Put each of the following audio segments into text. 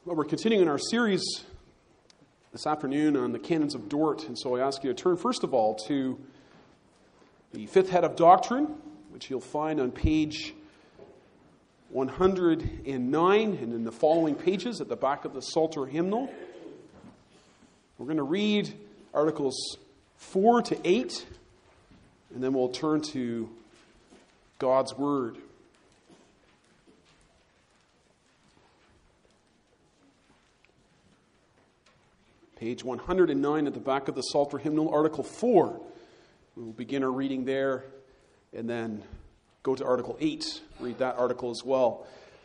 Well, we're continuing our series this afternoon on the Canons of Dort, and so I ask you to turn first of all to the fifth head of doctrine, which you'll find on page 109 and in the following pages at the back of the Psalter hymnal. We're going to read articles 4 to 8, and then we'll turn to God's Word. Page 109 at the back of the Psalter hymnal, Article 4. We will begin our reading there and then go to Article 8. Read that article as well.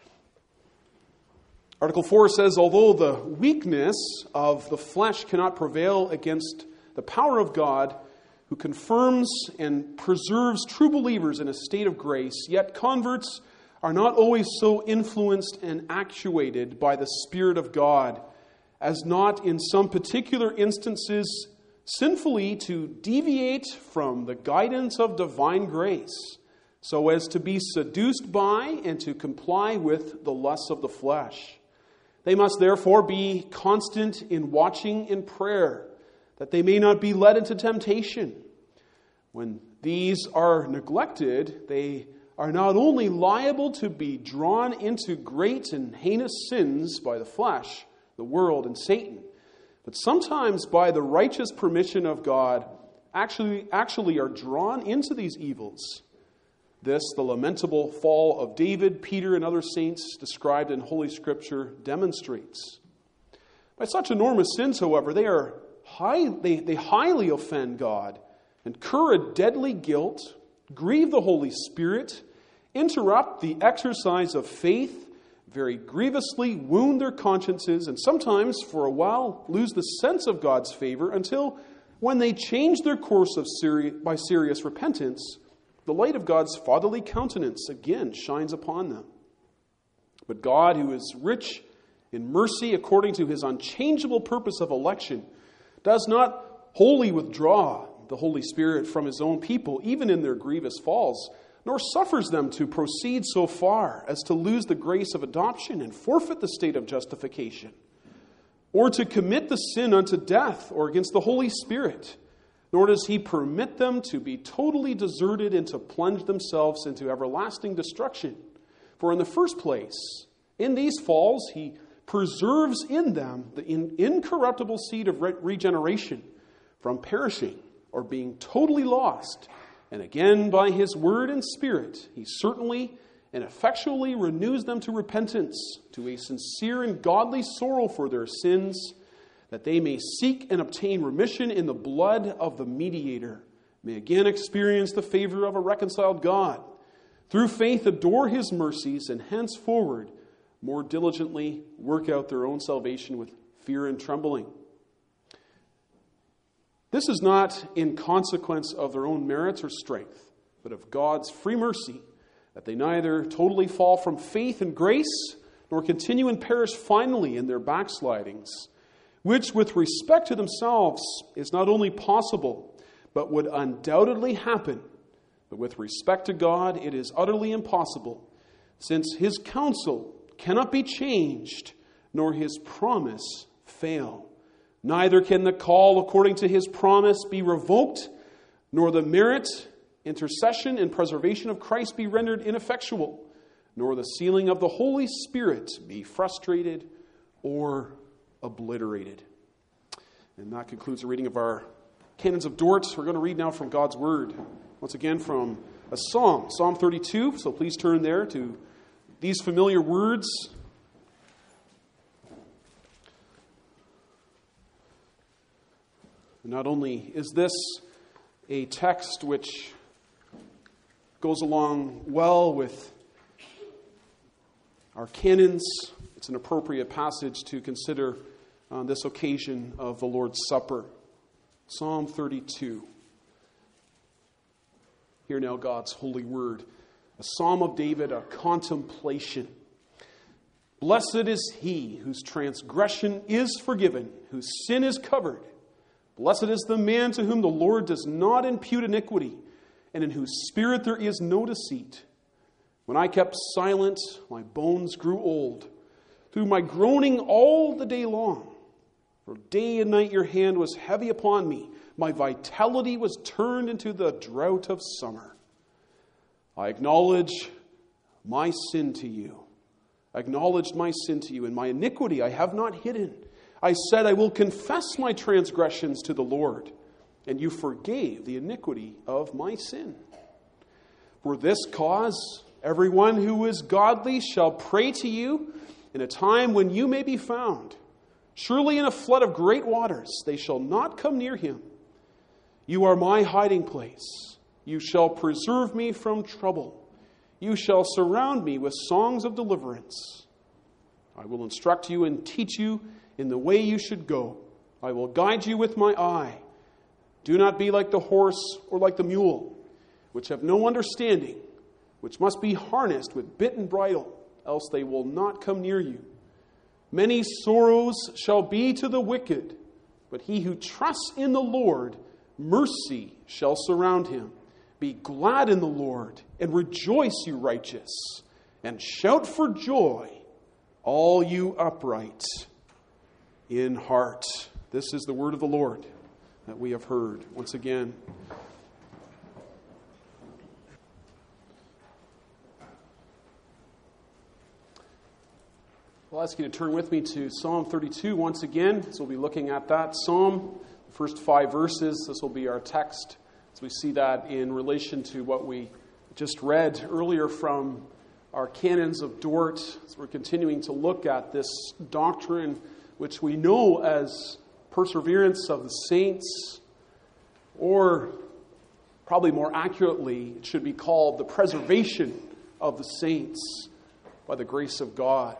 Article 4 says, although the weakness of the flesh cannot prevail against the power of God, who confirms and preserves true believers in a state of grace, yet converts are not always so influenced and actuated by the Spirit of God as not in some particular instances sinfully to deviate from the guidance of divine grace, so as to be seduced by and to comply with the lusts of the flesh. They must therefore be constant in watching in prayer, that they may not be led into temptation. When these are neglected, they are not only liable to be drawn into great and heinous sins by the flesh, the world, and Satan, but sometimes by the righteous permission of God actually are drawn into these evils. This, the lamentable fall of David, Peter, and other saints described in Holy Scripture demonstrates. By such enormous sins, however, they highly offend God, incur a deadly guilt, grieve the Holy Spirit, interrupt the exercise of faith, very grievously wound their consciences, and sometimes, for a while, lose the sense of God's favor until, when they change their course by serious repentance, the light of God's fatherly countenance again shines upon them. But God, who is rich in mercy according to his unchangeable purpose of election, does not wholly withdraw the Holy Spirit from his own people, even in their grievous falls, nor suffers them to proceed so far as to lose the grace of adoption and forfeit the state of justification, or to commit the sin unto death or against the Holy Spirit, nor does he permit them to be totally deserted and to plunge themselves into everlasting destruction. For in the first place, in these falls, he preserves in them the incorruptible seed of regeneration from perishing or being totally lost. And again, by his word and spirit, he certainly and effectually renews them to repentance, to a sincere and godly sorrow for their sins, that they may seek and obtain remission in the blood of the mediator, may again experience the favor of a reconciled God, through faith adore his mercies, and henceforward more diligently work out their own salvation with fear and trembling. This is not in consequence of their own merits or strength, but of God's free mercy, that they neither totally fall from faith and grace, nor continue and perish finally in their backslidings, which with respect to themselves is not only possible, but would undoubtedly happen. But with respect to God, it is utterly impossible, since his counsel cannot be changed, nor his promise fail. Neither can the call according to his promise be revoked, nor the merit, intercession, and preservation of Christ be rendered ineffectual, nor the sealing of the Holy Spirit be frustrated or obliterated. And that concludes the reading of our Canons of Dort. We're going to read now from God's Word. Once again from a psalm, Psalm 32. So please turn there to these familiar words. Not only is this a text which goes along well with our canons, it's an appropriate passage to consider on this occasion of the Lord's Supper. Psalm 32. Hear now God's holy word. A psalm of David, a contemplation. Blessed is he whose transgression is forgiven, whose sin is covered. Blessed is the man to whom the Lord does not impute iniquity, and in whose spirit there is no deceit. When I kept silent, my bones grew old. through my groaning all the day long. For day and night your hand was heavy upon me. My vitality was turned into the drought of summer. I acknowledge my sin to you. I acknowledged my sin to you, and my iniquity I have not hidden. I said, I will confess my transgressions to the Lord, and you forgave the iniquity of my sin. For this cause, everyone who is godly shall pray to you in a time when you may be found. Surely in a flood of great waters they shall not come near him. You are my hiding place. You shall preserve me from trouble. You shall surround me with songs of deliverance. I will instruct you and teach you in the way you should go. I will guide you with my eye. Do not be like the horse or like the mule, which have no understanding, which must be harnessed with bit and bridle, else they will not come near you. Many sorrows shall be to the wicked, but he who trusts in the Lord, mercy shall surround him. Be glad in the Lord, and rejoice, you righteous, and shout for joy, all you upright in heart. This is the word of the Lord that we have heard. Once again, I'll ask you to turn with me to Psalm 32 once again. So we'll be looking at that psalm, the first 5 verses. This will be our text. So we see that in relation to what we just read earlier from our canons of Dort. So we're continuing to look at this doctrine, which we know as perseverance of the saints, or probably more accurately, it should be called the preservation of the saints by the grace of God.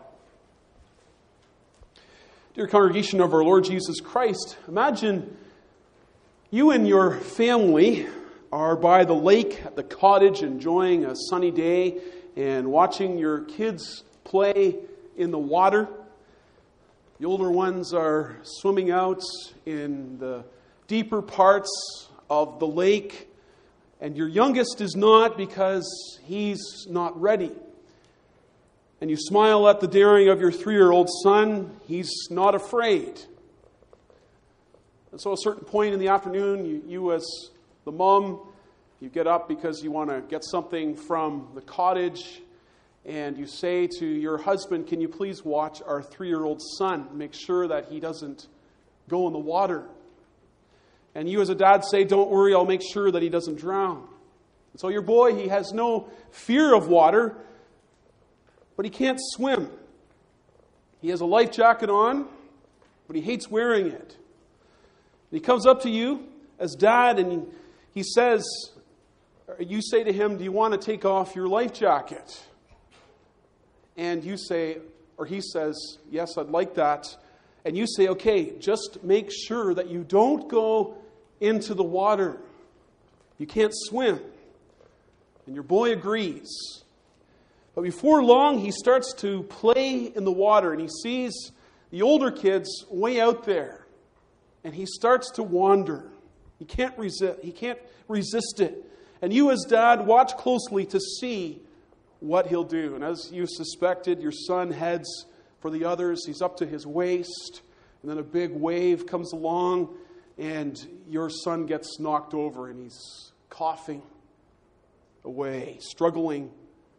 Dear congregation of our Lord Jesus Christ, imagine you and your family are by the lake at the cottage enjoying a sunny day and watching your kids play in the water. The older ones are swimming out in the deeper parts of the lake, and your youngest is not because he's not ready. And you smile at the daring of your 3-year-old son. He's not afraid. And so at a certain point in the afternoon, you as the mom, you get up because you want to get something from the cottage, and you say to your husband, can you please watch our 3-year-old son, make sure that he doesn't go in the water. And you as a dad say, don't worry, I'll make sure that he doesn't drown. And so your boy, he has no fear of water, but he can't swim. He has a life jacket on, but he hates wearing it. And he comes up to you as dad, and he says, you say to him, do you want to take off your life jacket? And you say, or he says, yes, I'd like that. And you say, okay, just make sure that you don't go into the water. You can't swim. And your boy agrees. But before long, he starts to play in the water, and he sees the older kids way out there. And he starts to wander. He can't resist it. And you as dad watch closely to see what he'll do. And as you suspected, your son heads for the others. He's up to his waist. And then a big wave comes along, and your son gets knocked over, and he's coughing away, struggling.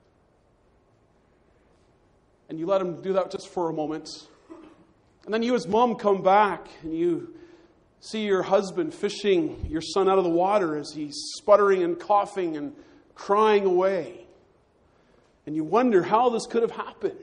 And you let him do that just for a moment. And then you as mom come back, and you see your husband fishing your son out of the water as he's sputtering and coughing and crying away. And you wonder how this could have happened.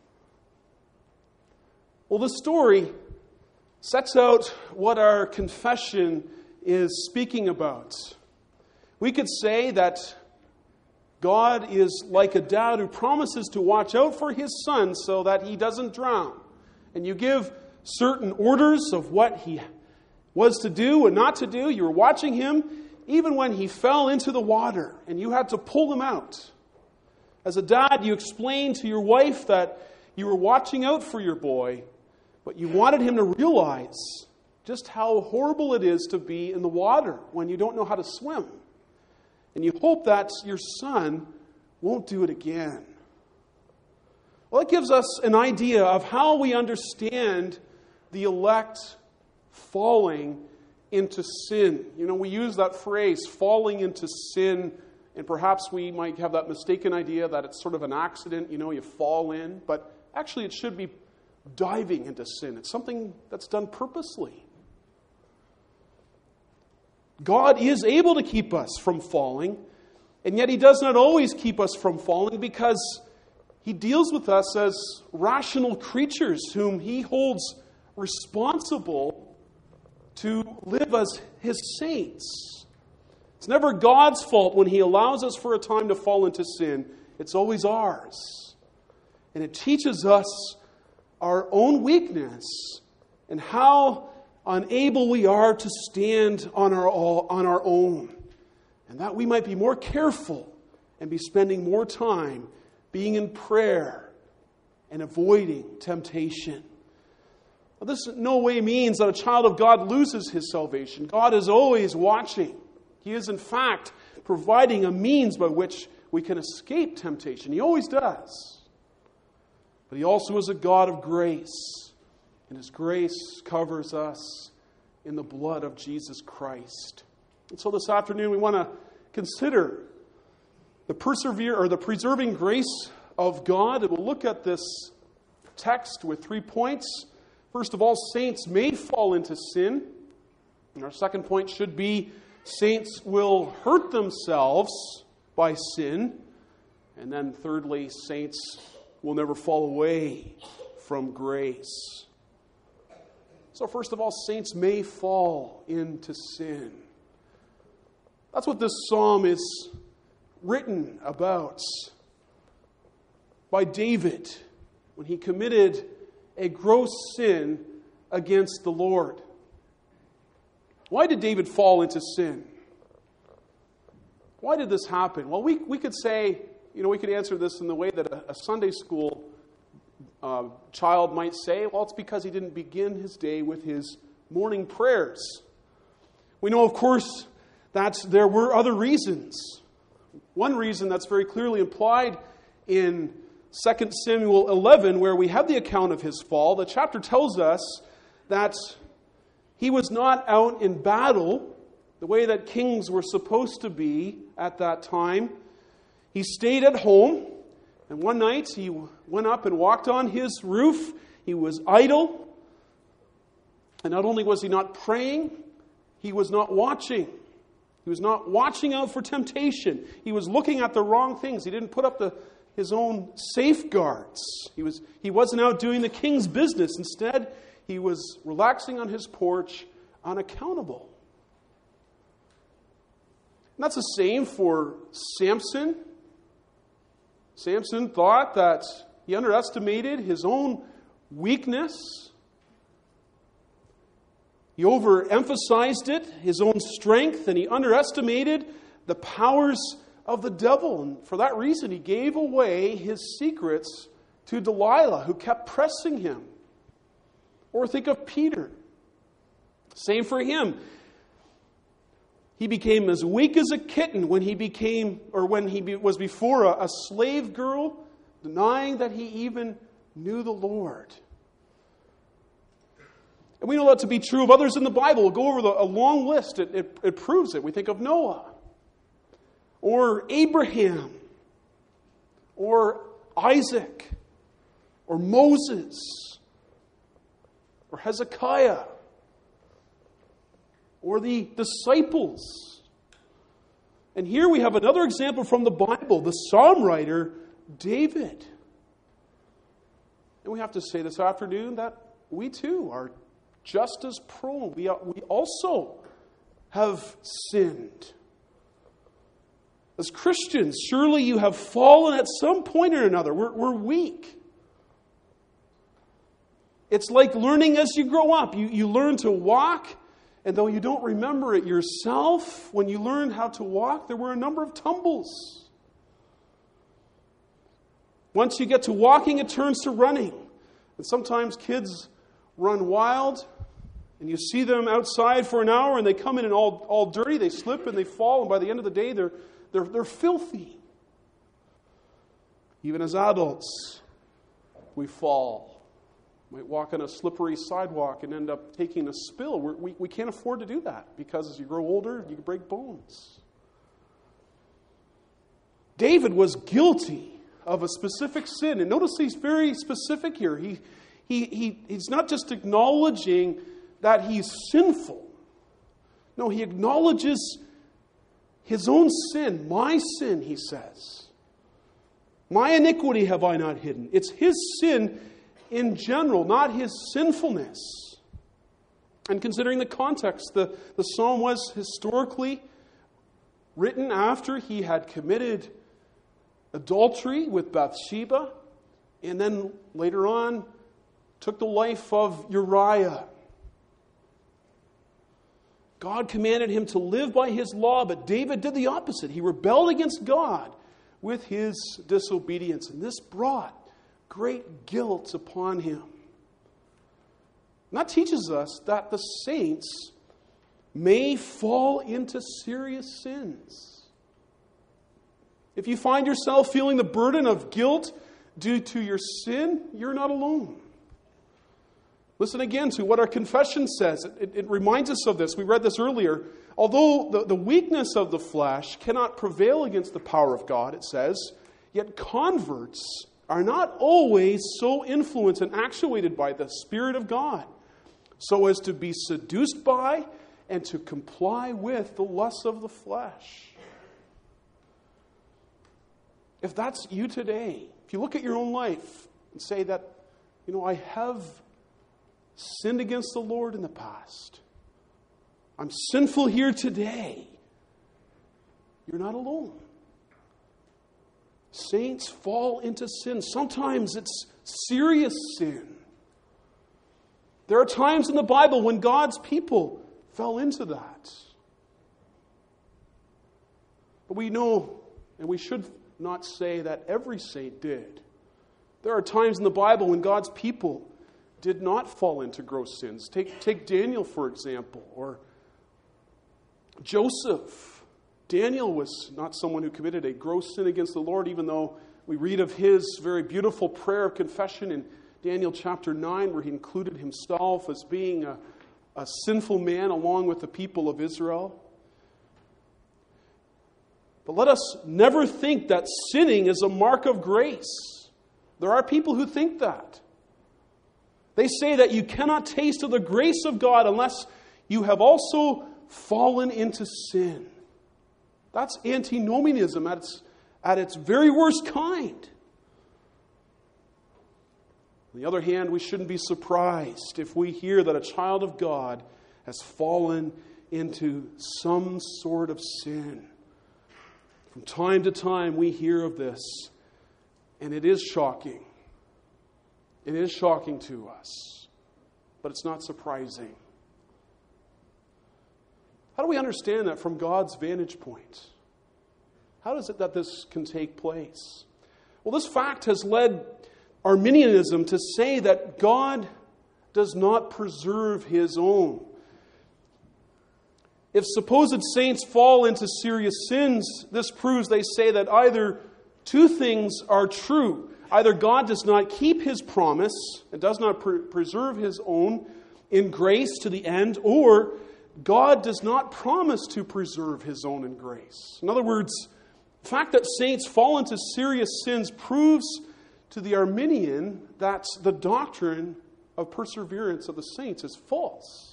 Well, the story sets out what our confession is speaking about. We could say that God is like a dad who promises to watch out for his son so that he doesn't drown. And you give certain orders of what he was to do and not to do. You were watching him even when he fell into the water, and you had to pull him out. As a dad, you explained to your wife that you were watching out for your boy, but you wanted him to realize just how horrible it is to be in the water when you don't know how to swim. And you hope that your son won't do it again. Well, it gives us an idea of how we understand the elect falling into sin. You know, we use that phrase, falling into sin, and perhaps we might have that mistaken idea that it's sort of an accident, you know, you fall in, but actually it should be diving into sin. It's something that's done purposely. God is able to keep us from falling, and yet He does not always keep us from falling because He deals with us as rational creatures whom He holds responsible to live as His saints. It's never God's fault when He allows us for a time to fall into sin. It's always ours. And it teaches us our own weakness and how unable we are to stand on our own. And that we might be more careful and be spending more time being in prayer and avoiding temptation. Now, this in no way means that a child of God loses his salvation. God is always watching. He is, in fact, providing a means by which we can escape temptation. He always does. But He also is a God of grace. And His grace covers us in the blood of Jesus Christ. And so this afternoon we want to consider the preserving grace of God. And we'll look at this text with 3 points. First of all, saints may fall into sin. And our second point should be saints will hurt themselves by sin. And then thirdly, saints will never fall away from grace. So first of all, saints may fall into sin. That's what this psalm is written about by David when he committed a gross sin against the Lord. Why did David fall into sin? Why did this happen? Well, we could say, we could answer this in the way that a Sunday school child might say, well, it's because he didn't begin his day with his morning prayers. We know, of course, that there were other reasons. One reason that's very clearly implied in 2 Samuel 11, where we have the account of his fall. The chapter tells us that he was not out in battle the way that kings were supposed to be at that time. He stayed at home, and one night he went up and walked on his roof. He was idle, and not only was he not praying, he was not watching. He was not watching out for temptation. He was looking at the wrong things. He didn't put up his own safeguards. He wasn't out doing the king's business. Instead, he was relaxing on his porch, unaccountable. And that's the same for Samson. Samson thought that he underestimated his own weakness. He overemphasized it, his own strength, and he underestimated the powers of the devil. And for that reason, he gave away his secrets to Delilah, who kept pressing him. Or think of Peter. Same for him. He became as weak as a kitten when he was before a slave girl, denying that he even knew the Lord. And we know that to be true of others in the Bible. We'll go over a long list. It proves it. We think of Noah, or Abraham, or Isaac, or Moses, or Hezekiah, or the disciples. And here we have another example from the Bible, the psalm writer, David. And we have to say this afternoon that we too are just as prone. We also have sinned. As Christians, surely you have fallen at some point or another. We're weak. It's like learning as you grow up. You learn to walk, and though you don't remember it yourself, when you learned how to walk, there were a number of tumbles. Once you get to walking, it turns to running. And sometimes kids run wild, and you see them outside for an hour, and they come in and all dirty, they slip and they fall, and by the end of the day, they're filthy. Even as adults, we fall. We might walk on a slippery sidewalk and end up taking a spill. We can't afford to do that because as you grow older, you can break bones. David was guilty of a specific sin. And notice he's very specific here. He's not just acknowledging that he's sinful. No, he acknowledges his own sin. My sin, he says. My iniquity have I not hidden. It's his sin in general, not his sinfulness. And considering the context, the psalm was historically written after he had committed adultery with Bathsheba, and then later on took the life of Uriah. God commanded him to live by his law, but David did the opposite. He rebelled against God with his disobedience, and this brought great guilt upon him. And that teaches us that the saints may fall into serious sins. If you find yourself feeling the burden of guilt due to your sin, you're not alone. Listen again to what our confession says. It reminds us of this. We read this earlier. Although the weakness of the flesh cannot prevail against the power of God, it says, yet converts are not always so influenced and actuated by the Spirit of God, so as to be seduced by and to comply with the lusts of the flesh. If that's you today, if you look at your own life and say that, I have sinned against the Lord in the past. I'm sinful here today. You're not alone. Saints fall into sin. Sometimes it's serious sin. There are times in the Bible when God's people fell into that. But we know, and we should not say that every saint did. There are times in the Bible when God's people did not fall into gross sins. Take Daniel, for example, or Joseph. Daniel was not someone who committed a gross sin against the Lord, even though we read of his very beautiful prayer of confession in Daniel chapter 9, where he included himself as being a sinful man along with the people of Israel. But let us never think that sinning is a mark of grace. There are people who think that. They say that you cannot taste of the grace of God unless you have also fallen into sin. That's antinomianism at its very worst kind. On the other hand, we shouldn't be surprised if we hear that a child of God has fallen into some sort of sin. From time to time, we hear of this, and it is shocking. It is shocking to us, but it's not surprising. How do we understand that from God's vantage point? How is it that this can take place? Well, this fact has led Arminianism to say that God does not preserve his own. If supposed saints fall into serious sins, this proves, they say, that either two things are true. Either God does not keep his promise and does not preserve his own in grace to the end, or God does not promise to preserve his own in grace. In other words, the fact that saints fall into serious sins proves to the Arminian that the doctrine of perseverance of the saints is false.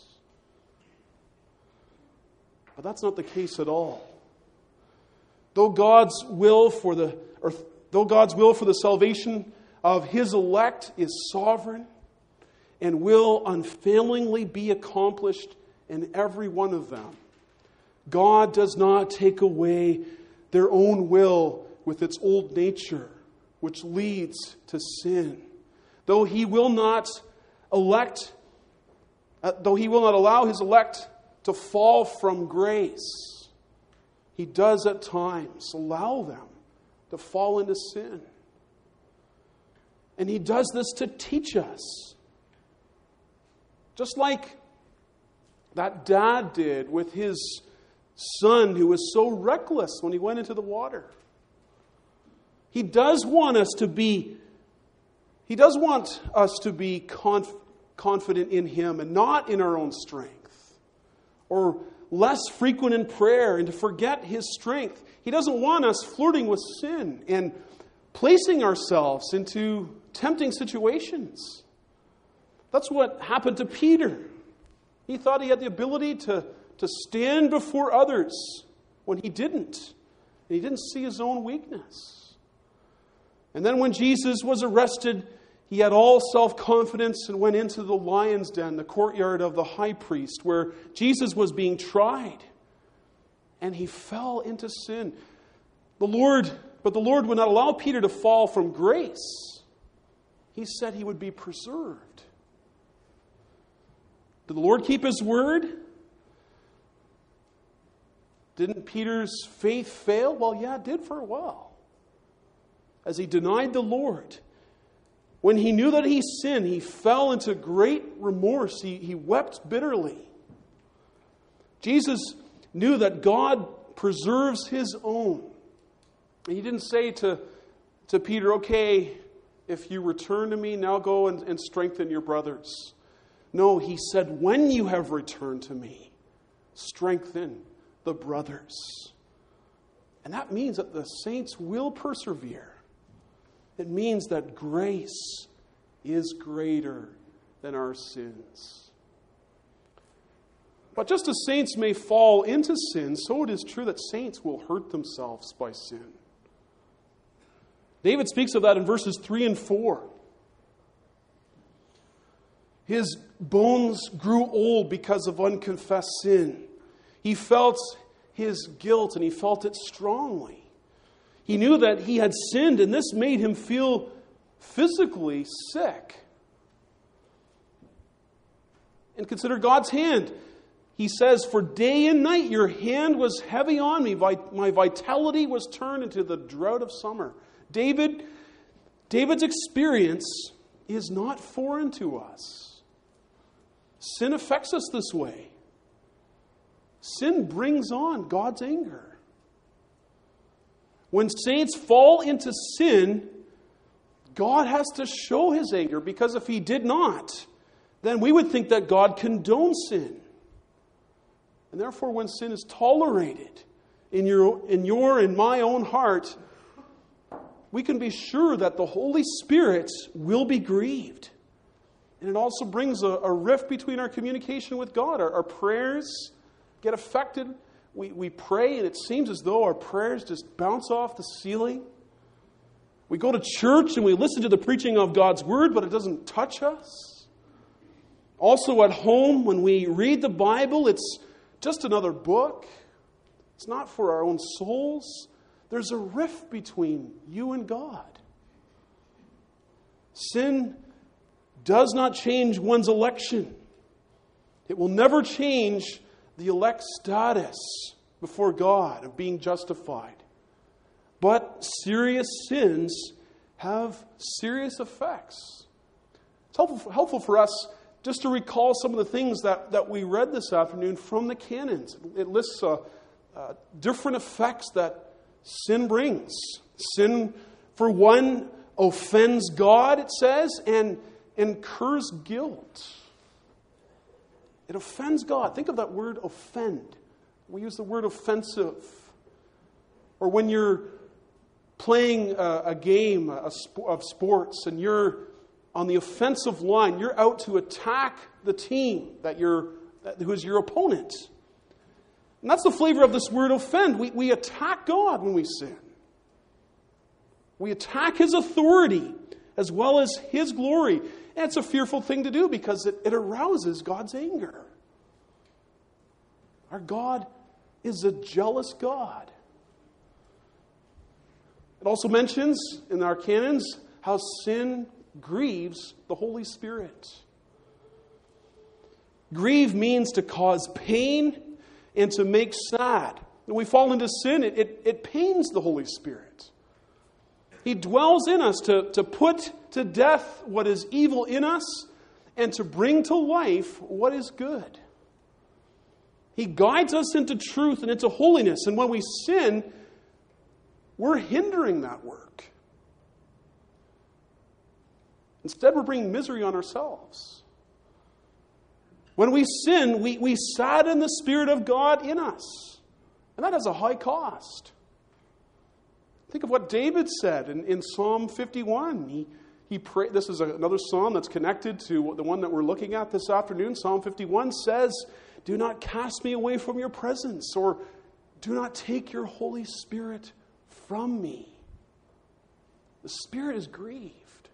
But that's not the case at all. Though God's will for the salvation of his elect is sovereign and will unfailingly be accomplished in every one of them, God does not take away their own will with its old nature, which leads to sin. Though he will not allow his elect to fall from grace, he does at times allow them to fall into sin. And he does this to teach us. Just like that dad did with his son who was so reckless when he went into the water. He does want us to be He does want us to be confident in Him and not in our own strength, or less frequent in prayer and to forget His strength. He doesn't want us flirting with sin and placing ourselves into tempting situations. That's what happened to Peter. He thought he had the ability to stand before others when he didn't. And he didn't see his own weakness. And then when Jesus was arrested, he had all self-confidence and went into the lion's den, the courtyard of the high priest, where Jesus was being tried. And he fell into sin. But the Lord would not allow Peter to fall from grace. He said he would be preserved. Did the Lord keep His word? Didn't Peter's faith fail? Well, yeah, it did for a while. As he denied the Lord. When he knew that he sinned, he fell into great remorse. He wept bitterly. Jesus knew that God preserves His own. And He didn't say to Peter, okay, if you return to me, now go and strengthen your brothers. No, He said, when you have returned to me, strengthen the brothers. And that means that the saints will persevere. It means that grace is greater than our sins. But just as saints may fall into sin, so it is true that saints will hurt themselves by sin. David speaks of that in verses 3 and 4. His bones grew old because of unconfessed sin. He felt his guilt, and he felt it strongly. He knew that he had sinned, and this made him feel physically sick. And consider God's hand. He says, for day and night your hand was heavy on me. My vitality was turned into the drought of summer. David's experience is not foreign to us. Sin affects us this way. Sin brings on God's anger. When saints fall into sin, God has to show His anger, because if He did not, then we would think that God condones sin. And therefore, when sin is tolerated in your and my own heart, we can be sure that the Holy Spirit will be grieved. And it also brings a rift between our communication with God. Our prayers get affected. We pray, and it seems as though our prayers just bounce off the ceiling. We go to church and we listen to the preaching of God's Word, but it doesn't touch us. Also at home, when we read the Bible, it's just another book. It's not for our own souls. There's a rift between you and God. Sin does not change one's election. It will never change the elect's status before God of being justified. But serious sins have serious effects. It's helpful for us just to recall some of the things that we read this afternoon from the canons. It lists different effects that sin brings. Sin, for one, offends God, it says, and incurs guilt. It offends God. Think of that word offend. We use the word offensive. Or when you're playing a game of sports and you're on the offensive line, you're out to attack the team who is your opponent. And that's the flavor of this word offend. We attack God when we sin. We attack His authority as well as His glory. And it's a fearful thing to do because it arouses God's anger. Our God is a jealous God. It also mentions in our canons how sin grieves the Holy Spirit. Grieve means to cause pain and to make sad. When we fall into sin, it pains the Holy Spirit. He dwells in us to put to death what is evil in us and to bring to life what is good. He guides us into truth and into holiness. And when we sin, we're hindering that work. Instead, we're bringing misery on ourselves. When we sin, we sadden the Spirit of God in us. And that has a high cost. Think of what David said in Psalm 51. He prayed. This is another psalm that's connected to the one that we're looking at this afternoon. Psalm 51 says, "Do not cast me away from your presence," or "Do not take your Holy Spirit from me." The Spirit is grieved.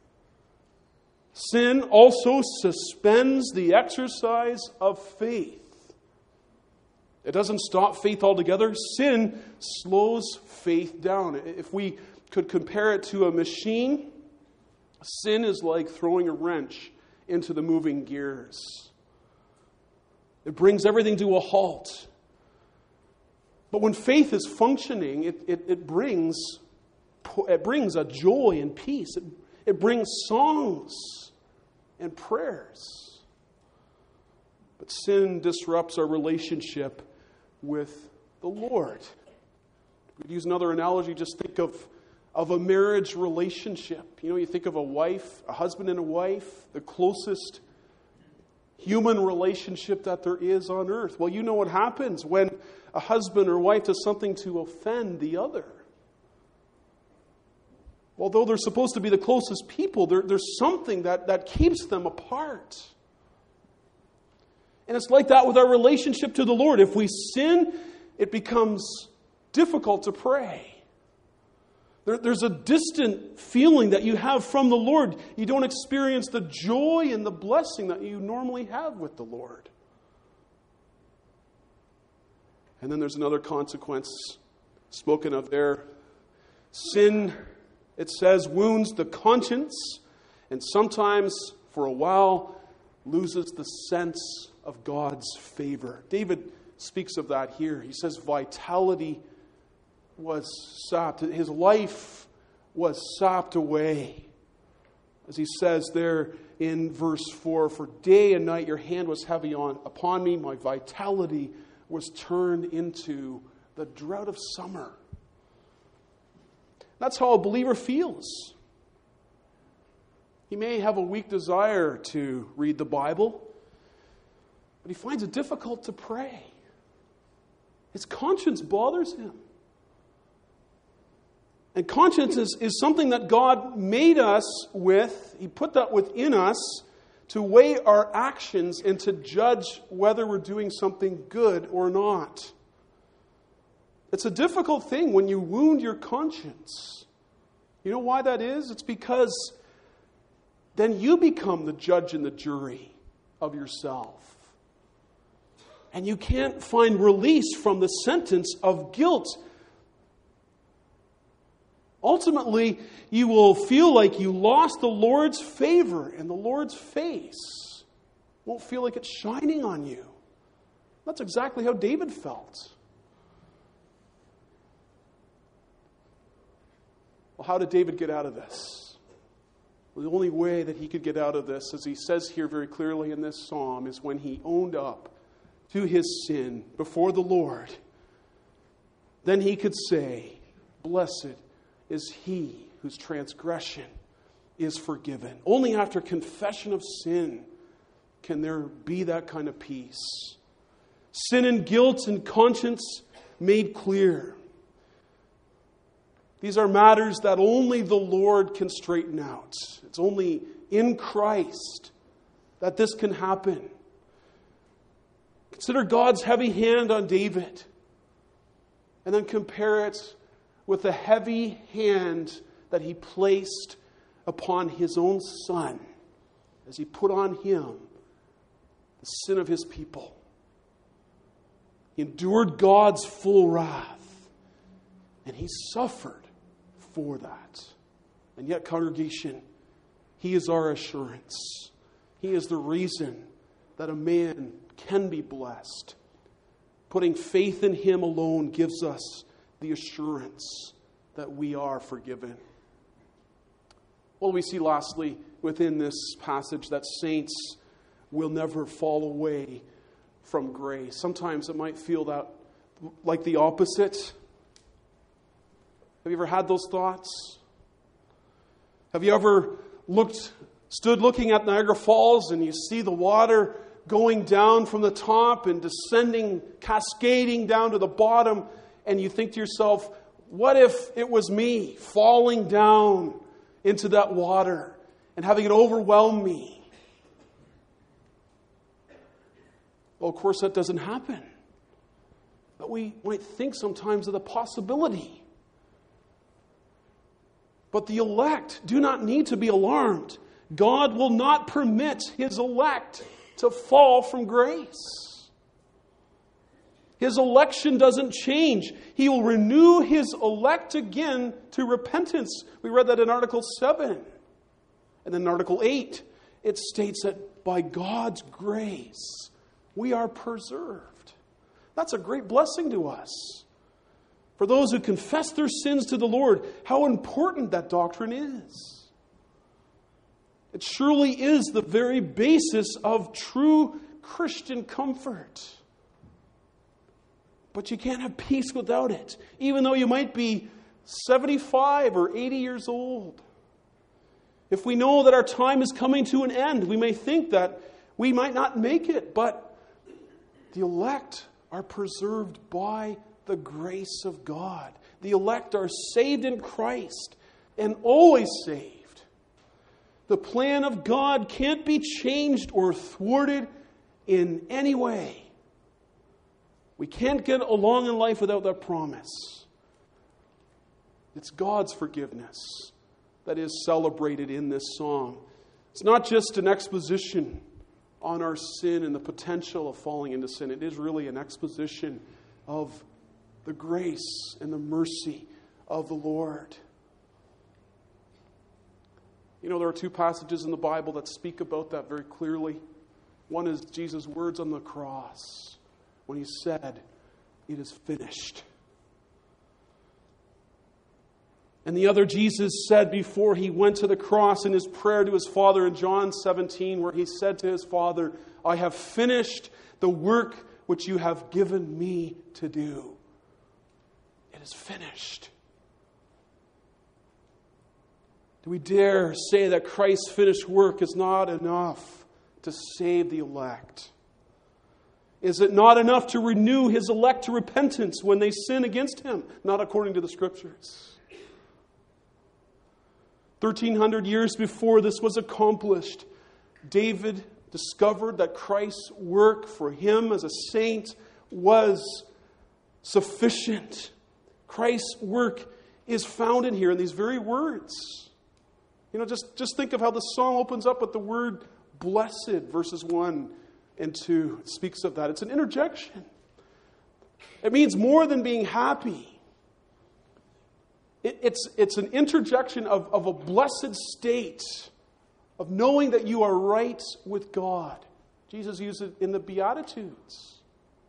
Sin also suspends the exercise of faith. It doesn't stop faith altogether. Sin slows faith down. If we could compare it to a machine, sin is like throwing a wrench into the moving gears. It brings everything to a halt. But when faith is functioning, it brings a joy and peace. It brings songs and prayers. But sin disrupts our relationship with the Lord. We'd use another analogy. Just think of a marriage relationship. You think of a husband and a wife, the closest human relationship that there is on earth. Well, you know what happens when a husband or wife does something to offend the other. Although they're supposed to be the closest people, there's something that keeps them apart. And it's like that with our relationship to the Lord. If we sin, it becomes difficult to pray. There's a distant feeling that you have from the Lord. You don't experience the joy and the blessing that you normally have with the Lord. And then there's another consequence spoken of there. Sin, it says, wounds the conscience, and sometimes, for a while, loses the sense of God's favor. David speaks of that here. He says vitality was sapped. His life was sapped away. As he says there in verse 4, "For day and night your hand was heavy upon me. My vitality was turned into the drought of summer." That's how a believer feels. He may have a weak desire to read the Bible, but he finds it difficult to pray. His conscience bothers him. And conscience is something that God made us with. He put that within us to weigh our actions and to judge whether we're doing something good or not. It's a difficult thing when you wound your conscience. You know why that is? It's because then you become the judge and the jury of yourself. And you can't find release from the sentence of guilt. Ultimately, you will feel like you lost the Lord's favor, and the Lord's face won't feel like it's shining on you. That's exactly how David felt. Well, how did David get out of this? Well, the only way that he could get out of this, as he says here very clearly in this psalm, is when he owned up to his sin before the Lord. Then he could say, "Blessed is he whose transgression is forgiven." Only after confession of sin can there be that kind of peace. Sin and guilt and conscience made clear. These are matters that only the Lord can straighten out. It's only in Christ that this can happen. Consider God's heavy hand on David, and then compare it with the heavy hand that he placed upon his own son as he put on him the sin of his people. He endured God's full wrath, and he suffered for that. And yet, congregation, he is our assurance. He is the reason that a man can be blessed. Putting faith in him alone gives us the assurance that we are forgiven. Well, we see lastly within this passage that saints will never fall away from grace. Sometimes it might feel that like the opposite. Have you ever had those thoughts? Have you ever stood looking at Niagara Falls, and you see the water going down from the top and descending, cascading down to the bottom, and you think to yourself, what if it was me falling down into that water and having it overwhelm me? Well, of course, that doesn't happen. But we might think sometimes of the possibility. But the elect do not need to be alarmed. God will not permit His elect to fall from grace. His election doesn't change. He will renew His elect again to repentance. We read that in Article 7. And then in Article 8, it states that by God's grace, we are preserved. That's a great blessing to us. For those who confess their sins to the Lord, how important that doctrine is. It surely is the very basis of true Christian comfort. But you can't have peace without it, even though you might be 75 or 80 years old. If we know that our time is coming to an end, we may think that we might not make it, but the elect are preserved by the grace of God. The elect are saved in Christ and always saved. The plan of God can't be changed or thwarted in any way. We can't get along in life without that promise. It's God's forgiveness that is celebrated in this song. It's not just an exposition on our sin and the potential of falling into sin. It is really an exposition of the grace and the mercy of the Lord. You know, there are two passages in the Bible that speak about that very clearly. One is Jesus' words on the cross when He said, "It is finished." And the other Jesus said before He went to the cross in His prayer to His Father in John 17, where He said to His Father, "I have finished the work which you have given me to do." It is finished. Do we dare say that Christ's finished work is not enough to save the elect? Is it not enough to renew His elect to repentance when they sin against Him? Not according to the Scriptures. 1,300 years before this was accomplished, David discovered that Christ's work for him as a saint was sufficient. Christ's work is found in here in these very words. You know, just think of how the song opens up with the word blessed, verses 1 and 2. It speaks of that. It's an interjection. It means more than being happy. It's an interjection of a blessed state of knowing that you are right with God. Jesus used it in the Beatitudes.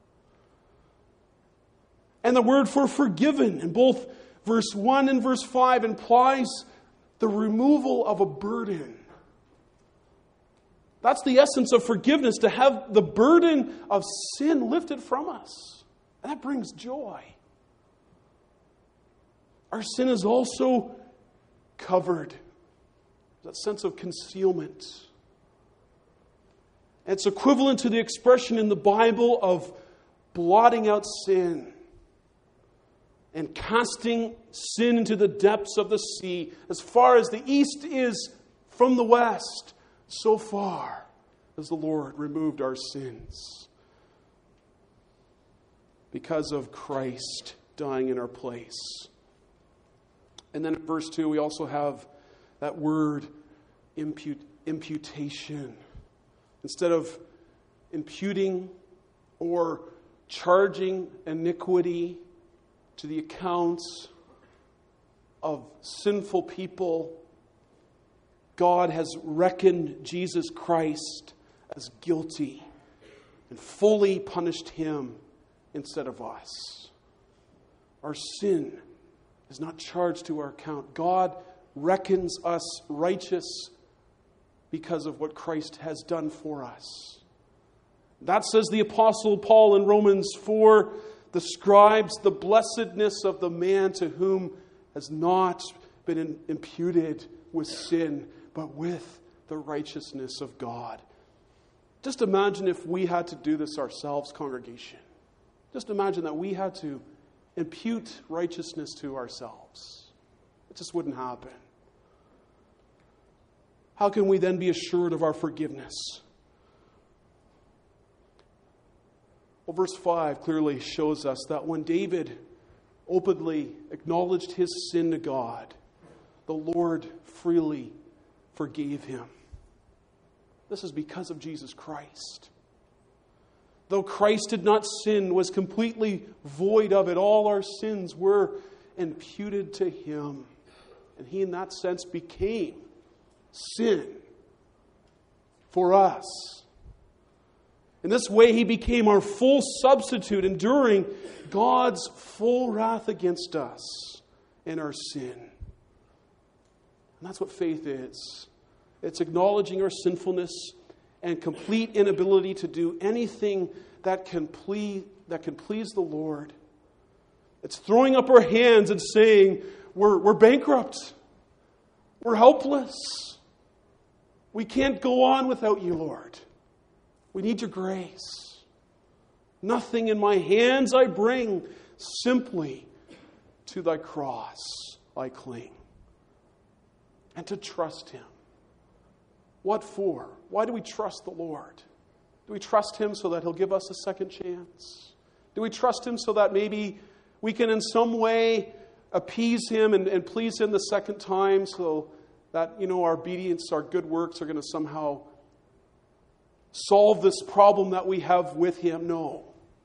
And the word for forgiven in both verse 1 and verse 5 implies the removal of a burden. That's the essence of forgiveness, to have the burden of sin lifted from us. And that brings joy. Our sin is also covered. That sense of concealment. It's equivalent to the expression in the Bible of blotting out sin and casting sin into the depths of the sea. As far as the east is from the west, so far as the Lord removed our sins. Because of Christ dying in our place. And then in verse 2, we also have that word imputation. Instead of imputing or charging iniquity to the accounts of sinful people, God has reckoned Jesus Christ as guilty and fully punished Him instead of us. Our sin is not charged to our account. God reckons us righteous because of what Christ has done for us. That, says the Apostle Paul in Romans 4, describes the blessedness of the man to whom has not been imputed with sin, but with the righteousness of God. Just imagine if we had to do this ourselves, congregation. Just imagine that we had to impute righteousness to ourselves. It just wouldn't happen. How can we then be assured of our forgiveness? Well, verse 5 clearly shows us that when David openly acknowledged his sin to God, the Lord freely forgave him. This is because of Jesus Christ. Though Christ did not sin, was completely void of it, all our sins were imputed to him. And he, in that sense, became sin for us. In this way, he became our full substitute, enduring God's full wrath against us in our sin. And that's what faith is. It's acknowledging our sinfulness and complete inability to do anything that can please the Lord. It's throwing up our hands and saying, we're bankrupt. We're helpless. We can't go on without you, Lord. We need your grace. Nothing in my hands I bring, simply to thy cross I cling. And to trust him. What for? Why do we trust the Lord? Do we trust him so that he'll give us a second chance? Do we trust him so that maybe we can in some way appease him and please him the second time, so that, our obedience, our good works are going to somehow solve this problem that we have with him? No.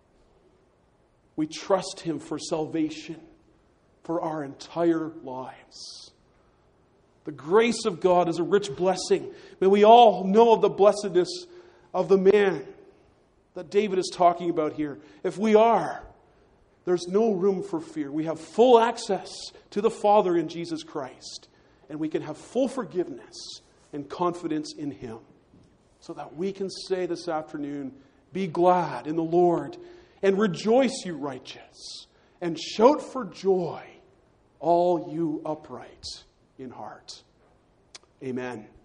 We trust him for salvation for our entire lives. The grace of God is a rich blessing. May we all know of the blessedness of the man that David is talking about here. If we are, there's no room for fear. We have full access to the Father in Jesus Christ. And we can have full forgiveness and confidence in him. So that we can say this afternoon, be glad in the Lord and rejoice, you righteous, and shout for joy, all you upright in heart. Amen.